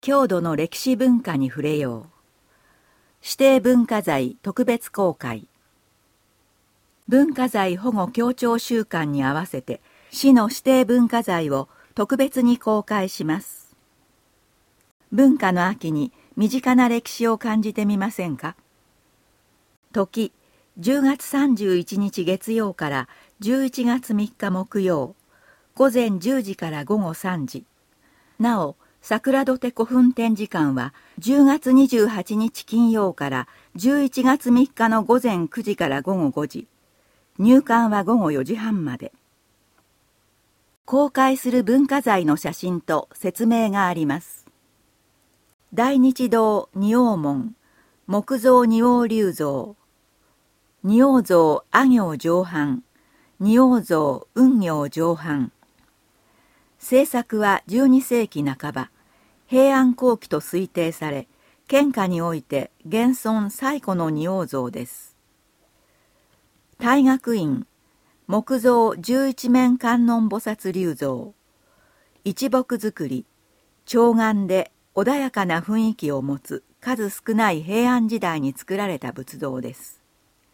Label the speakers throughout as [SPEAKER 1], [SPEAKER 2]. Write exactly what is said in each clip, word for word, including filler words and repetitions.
[SPEAKER 1] 郷土の歴史文化に触れよう。指定文化財特別公開。文化財保護協調週間に合わせて市の指定文化財を特別に公開します。文化の秋に身近な歴史を感じてみませんか。時、じゅうがつさんじゅういちにち月曜からじゅういちがつみっか木曜、午前じゅうじから午後さんじ。なお、桜土手古墳展示館はじゅうがつにじゅうはちにち金曜からじゅういちがつみっかの午前くじから午後ごじ。入館は午後よじはんまで。公開する文化財の写真と説明があります。大日堂仁王門、木造仁王立像、仁王像阿行上藩、仁王像雲行上藩。制作はじゅうにせいきなかば、平安後期と推定され、県下において現存最古の仁王像です。大学院、木造十一面観音菩薩立像、一木造り、長眼で穏やかな雰囲気を持つ数少ない平安時代に作られた仏像です。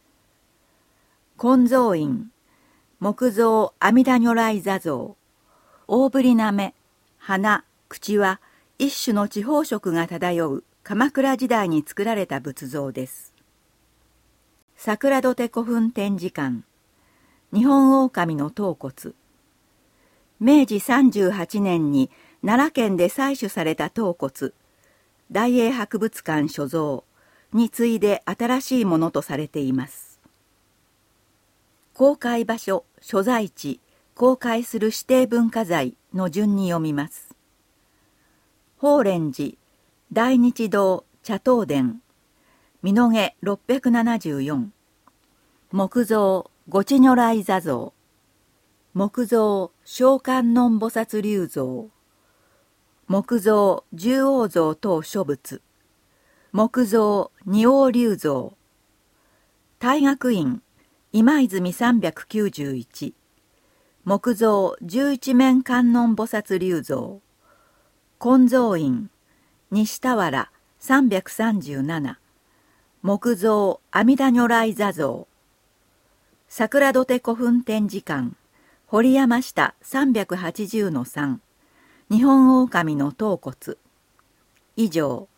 [SPEAKER 1] 金蔵院、木造阿弥陀如来坐像、大ぶりな目、鼻、口は一種の地方色が漂う鎌倉時代に作られた仏像です。桜土手古墳展示館、日本狼の頭骨。めいじさんじゅうはちねんに奈良県で採取された頭骨、大英博物館所蔵に次いで新しいものとされています。公開場所、所在地、公開する指定文化財の順に読みます。法蓮寺、大日堂茶頭殿、身延ろっぴゃくななじゅうよん、木造御智如来坐像、木造小観音菩薩立像、木造十王像等諸仏、木造仁王立像、大学院今泉さんびゃくきゅうじゅういち、木造十一面観音菩薩立像、金蔵院西田原さんびゃくさんじゅうなな、木造阿弥陀如来坐像、桜土手古墳展示館堀山下さんびゃくはちじゅうのさん、日本狼の頭骨。以上。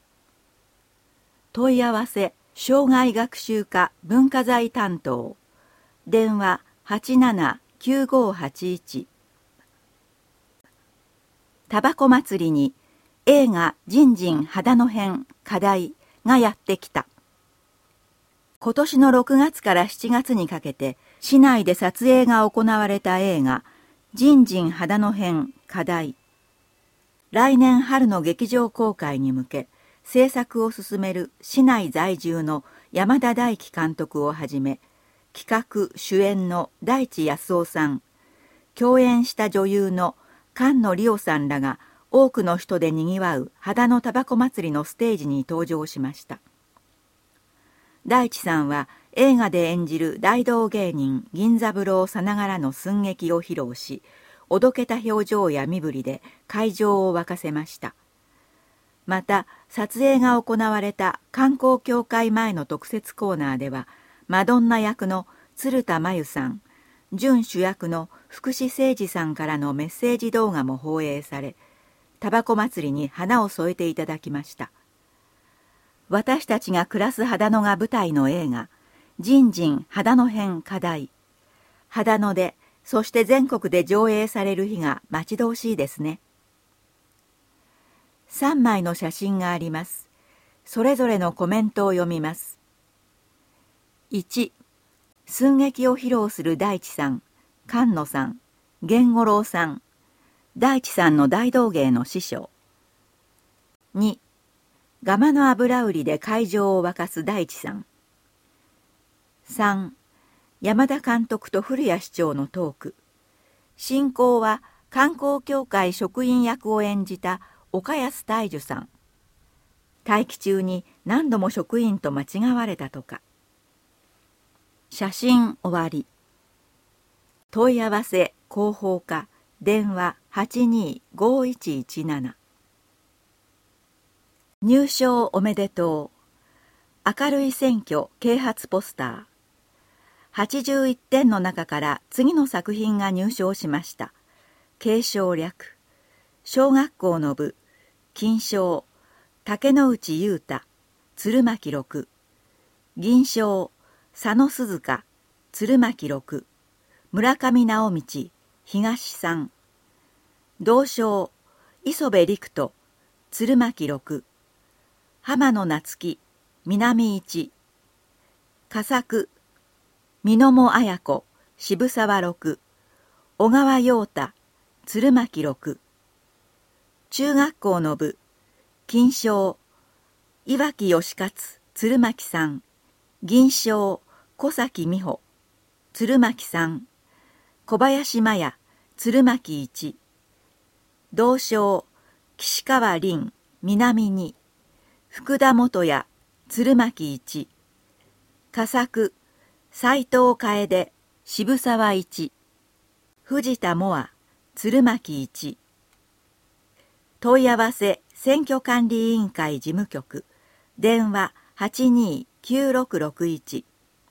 [SPEAKER 1] 問い合わせ生涯学習課文化財担当、電話はちななきゅうごはちいち。たばこ祭りに映画じんじん秦野編課題がやってきた。今年のろくがつからしちがつにかけて市内で撮影が行われた映画じんじん秦野編課題。来年春の劇場公開に向け制作を進める市内在住の山田大樹監督をはじめ、企画主演の大地康夫さん、共演した女優の菅野理央さんらが多くの人でにぎわう秦野たばこ祭りのステージに登場しました。大地さんは映画で演じる大道芸人銀三郎さながらの寸劇を披露し、おどけた表情や身振りで会場を沸かせました。また撮影が行われた観光協会前の特設コーナーでは、マドンナ役の鶴田真由さん、準主役の福士誠二さんからのメッセージ動画も放映され、たばこ祭りに花を添えていただきました。私たちが暮らす秦野が舞台の映画じんじん秦野編課題。秦野で、そして全国で上映される日が待ち遠しいですね。さんまいの写真があります。それぞれのコメントを読みます。いち、寸劇を披露する大地さん、菅野さん、源五郎さん、大地さんの大道芸の師匠。に、ガマの油売りで会場を沸かす大地さん。さん、山田監督と古谷市長のトーク。進行は観光協会職員役を演じた岡安大樹さん。待機中に何度も職員と間違われたとか。写真終わり。問い合わせ広報課電話はちにーごーいちいちなな。 入賞おめでとう。明るい選挙啓発ポスター。はちじゅういってんの中から次の作品が入賞しました。継承略。小学校の部、金賞、竹野内裕太、鶴巻六。銀賞、佐野鈴香、鶴巻六。村上直道、東三。銅賞、磯部陸斗、鶴巻六。浜野夏樹、南一。佳作、美濃茂綾子、渋沢六。小川陽太、鶴巻六。中学校の部、金賞、岩木義勝、鶴巻三。銀賞、小崎美穂、鶴巻三。小林麻也、鶴巻一。銅賞、岸川凛、南二。福田元也、鶴巻一。佳作、斎藤楓、渋沢一。藤田萌亜、鶴巻一。問い合わせ選挙管理委員会事務局電話 はちにーきゅうろくろくいち。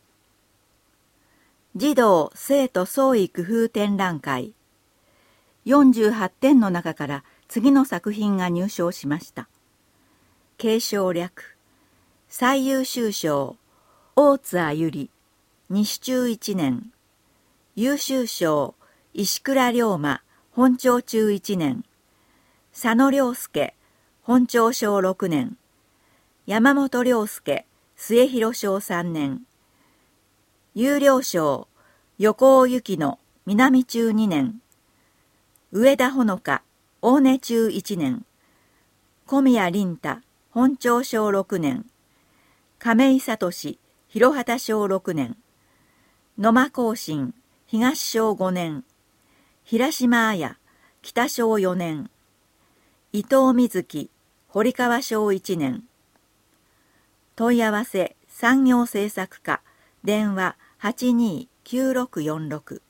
[SPEAKER 1] 児童生徒創意工夫展覧会。よんじゅうはってんの中から次の作品が入賞しました。継承略。最優秀賞、大津あゆり、西中いちねん。優秀賞、石倉龍馬、本町中いちねん。佐野良介、本町小ろくねん。山本良介、末広小さんねん。優良賞、横尾由紀の南中にねん。上田ほのか、大根中いちねん。小宮凛太、本町小ろくねん。亀井聡、広畑小ろくねん。野間光信、東小ごねん。平島綾、北小よねん。伊藤瑞希、堀川小いちねん。問い合わせ産業政策課電話 はちにーきゅうろくよんろく。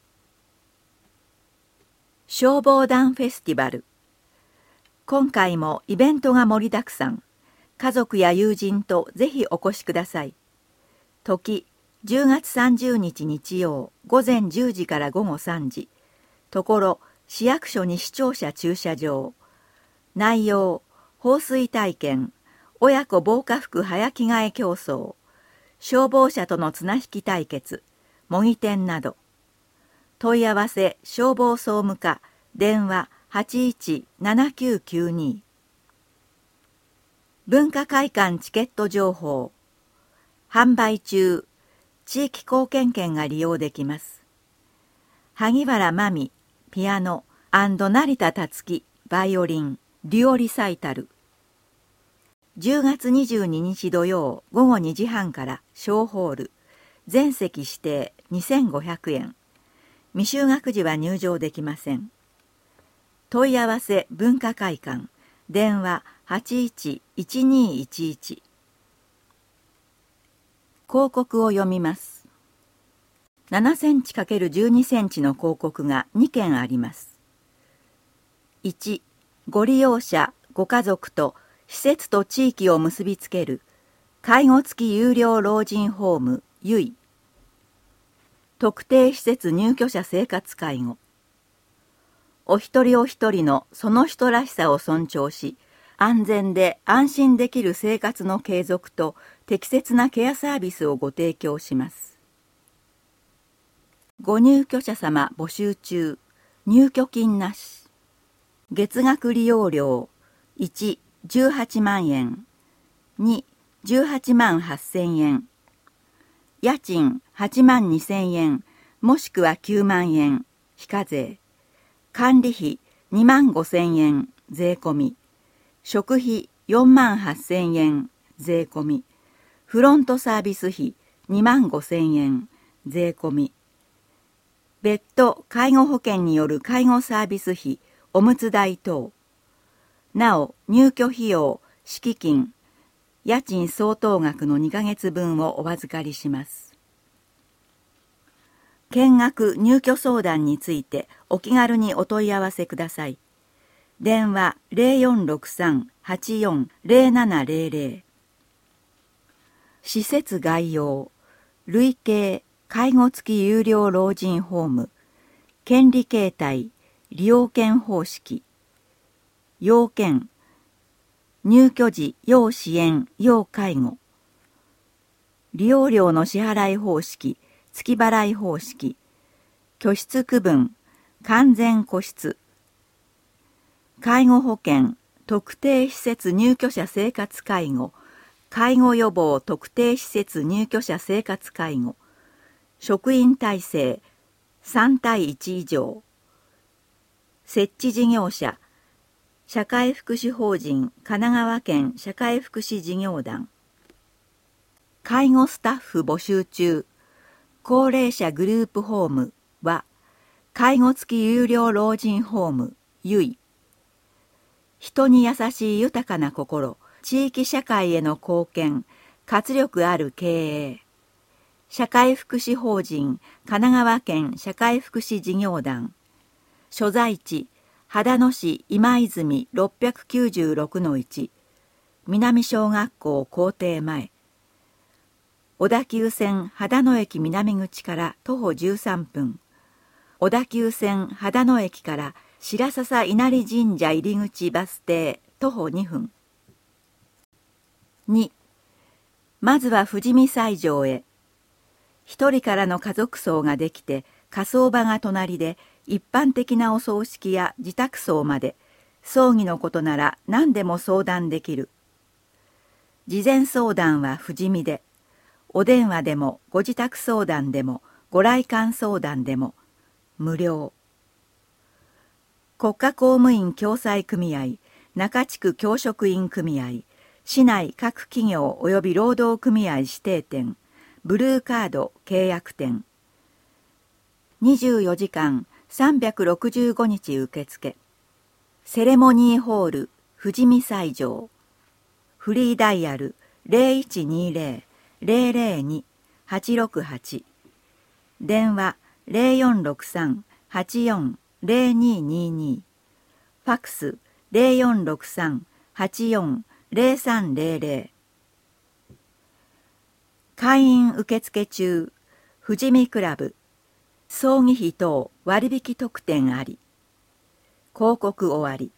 [SPEAKER 1] 消防団フェスティバル。今回もイベントが盛りだくさん。家族や友人とぜひお越しください。時じゅうがつさんじゅうにち日曜午前じゅうじから午後さんじ。ところ市役所に視聴者駐車場。内容放水体験、親子防火服早着替え競争、消防車との綱引き対決、模擬店など。問い合わせ消防総務課電話 はちいちななきゅうきゅうに。文化会館チケット情報。販売中。地域貢献券が利用できます。萩原真美、ピアノ、成田達樹、バイオリン、デュオリサイタル。じゅうがつにじゅうににち土曜午後にじはんから小ホール。全席指定にせんごひゃくえん。未就学児は入場できません。問い合わせ文化会館電話 はちいちいちにーいちいち。広告を読みます。ななセンチかけるじゅうにセンチの広告がにけんあります。いち、ご利用者、ご家族と施設と地域を結びつける介護付き有料老人ホームゆい。特定施設入居者生活介護。お一人お一人のその人らしさを尊重し、安全で安心できる生活の継続と適切なケアサービスをご提供します。ご入居者様募集中。入居金なし。月額利用料いち、じゅうはちまんえん。に、じゅうはちまんはっせんえん。家賃はちまんにせんえんもしくはきゅうまんえん非課税。管理費にまんごせんえん税込み。食費よんまんはっせんえん税込み。フロントサービス費にまんごせんえん税込み。別途介護保険による介護サービス費、おむつ代等。なお入居費用、敷金、家賃相当額のにかげつぶんをお預かりします。見学入居相談についてお気軽にお問い合わせください。 電話 ゼロよんろくさん はちよん ゼロななゼロゼロ。施設概要、累計介護付き有料老人ホーム、権利形態、利用権方式、要件、入居時要支援要介護、利用料の支払い方式、月払い方式、居室区分、完全個室、介護保険、特定施設入居者生活介護、介護予防特定施設入居者生活介護、職員体制さん対いち以上、設置事業者、社会福祉法人神奈川県社会福祉事業団、介護スタッフ募集中、高齢者グループホームは、介護付き有料老人ホームゆい、人に優しい豊かな心、地域社会への貢献、活力ある経営。社会福祉法人神奈川県社会福祉事業団。所在地、秦野市今泉 ろっぴゃくきゅうじゅうろくのいち。南小学校校庭前。小田急線秦野駅南口から徒歩じゅうさんぷん。小田急線秦野駅から白笹稲荷神社入口バス停徒歩にふん。に、まずは富士見西条へ。一人からの家族葬ができて、火葬場が隣で、一般的なお葬式や自宅葬まで、葬儀のことなら何でも相談できる。事前相談は富士見で、お電話でもご自宅相談でもご来館相談でも無料。国家公務員共済組合、中地区教職員組合、市内各企業及び労働組合指定店、ブルーカード契約店。にじゅうよじかんさんびゃくろくじゅうごにち受付。セレモニーホール富士見西条。フリーダイヤル ゼロいちにゼロ ゼロゼロに はちろくはち。電話 ゼロよんろくさん はちよん ゼロににに。ファックス ゼロよんろくさん はちよん ゼロさんゼロゼロ。会員受付中、富士見クラブ。葬儀費等割引特典あり。広告終わり。